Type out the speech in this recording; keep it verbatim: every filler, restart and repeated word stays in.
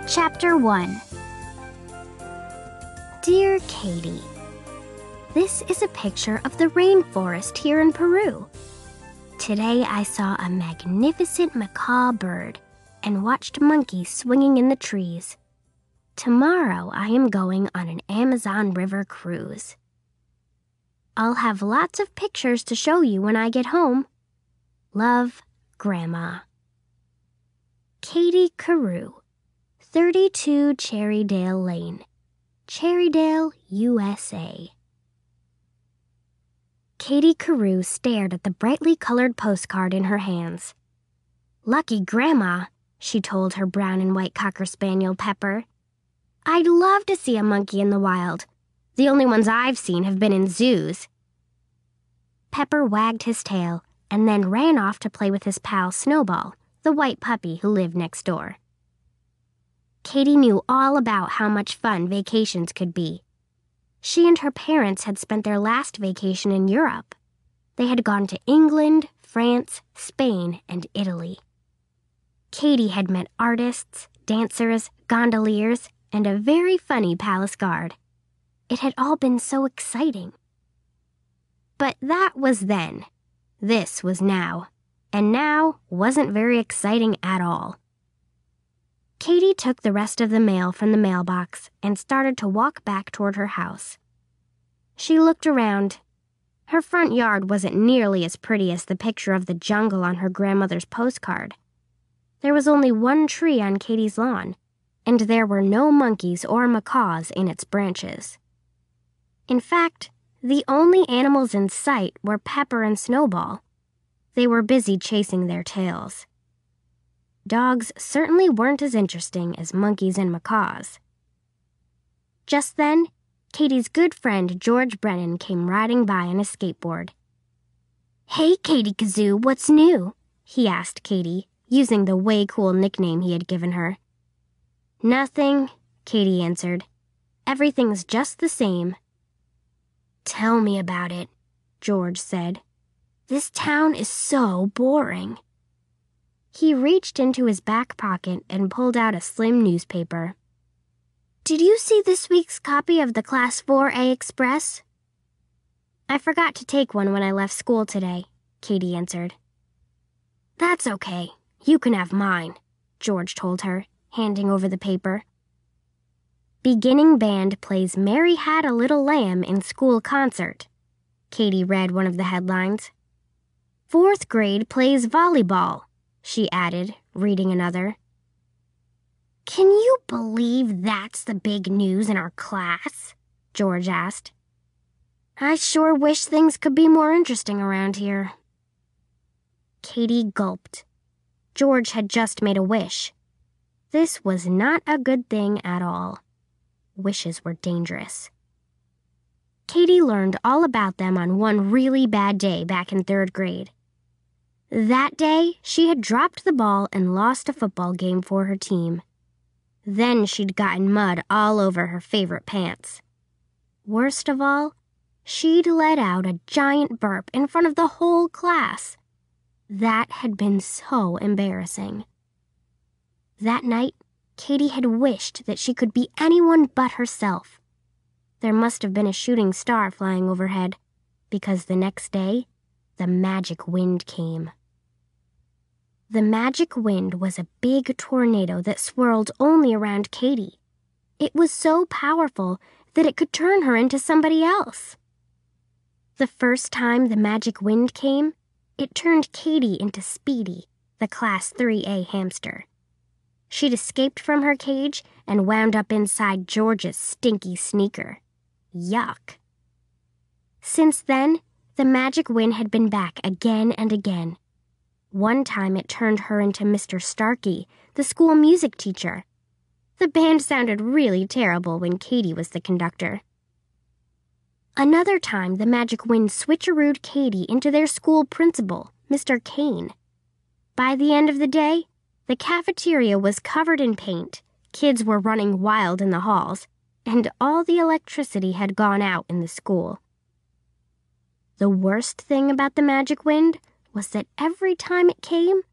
Chapter one. Dear Katie, this is a picture of the rainforest here in Peru. Today I saw a magnificent macaw bird and watched monkeys swinging in the trees. Tomorrow I am going on an Amazon River cruise. I'll have lots of pictures to show you when I get home. Love, Grandma. Katie Carew, thirty-two Cherrydale Lane, Cherrydale, U S A. Katie Carew stared at the brightly colored postcard in her hands. Lucky Grandma, she told her brown and white cocker spaniel Pepper. I'd love to see a monkey in the wild. The only ones I've seen have been in zoos. Pepper wagged his tail and then ran off to play with his pal Snowball, the white puppy who lived next door. Katie knew all about how much fun vacations could be. She and her parents had spent their last vacation in Europe. They had gone to England, France, Spain, and Italy. Katie had met artists, dancers, gondoliers, and a very funny palace guard. It had all been so exciting. But that was then. This was now. And now wasn't very exciting at all. Katie took the rest of the mail from the mailbox and started to walk back toward her house. She looked around. Her front yard wasn't nearly as pretty as the picture of the jungle on her grandmother's postcard. There was only one tree on Katie's lawn, and there were no monkeys or macaws in its branches. In fact, the only animals in sight were Pepper and Snowball. They were busy chasing their tails. Dogs certainly weren't as interesting as monkeys and macaws. Just then, Katie's good friend George Brennan came riding by on a skateboard. Hey, Katie Kazoo, what's new? He asked Katie, using the way cool nickname he had given her. Nothing, Katie answered. Everything's just the same. Tell me about it, George said. This town is so boring. He reached into his back pocket and pulled out a slim newspaper. Did you see this week's copy of the Class four A Express? I forgot to take one when I left school today, Katie answered. That's okay. You can have mine, George told her, handing over the paper. Beginning band plays Mary Had a Little Lamb in school concert, Katie read one of the headlines. Fourth grade plays volleyball, she added, reading another. Can you believe that's the big news in our class? George asked. I sure wish things could be more interesting around here. Katie gulped. George had just made a wish. This was not a good thing at all. Wishes were dangerous. Katie learned all about them on one really bad day back in third grade. That day, she had dropped the ball and lost a football game for her team. Then she'd gotten mud all over her favorite pants. Worst of all, she'd let out a giant burp in front of the whole class. That had been so embarrassing. That night, Katie had wished that she could be anyone but herself. There must have been a shooting star flying overhead, because the next day, the magic wind came. The magic wind was a big tornado that swirled only around Katie. It was so powerful that it could turn her into somebody else. The first time the magic wind came, it turned Katie into Speedy, the Class three A hamster. She'd escaped from her cage and wound up inside George's stinky sneaker. Yuck. Since then, the magic wind had been back again and again. One time it turned her into Mister Starkey, the school music teacher. The band sounded really terrible when Katie was the conductor. Another time, the magic wind switcherooed Katie into their school principal, Mister Kane. By the end of the day, the cafeteria was covered in paint, kids were running wild in the halls, and all the electricity had gone out in the school. The worst thing about the magic wind was that every time it came,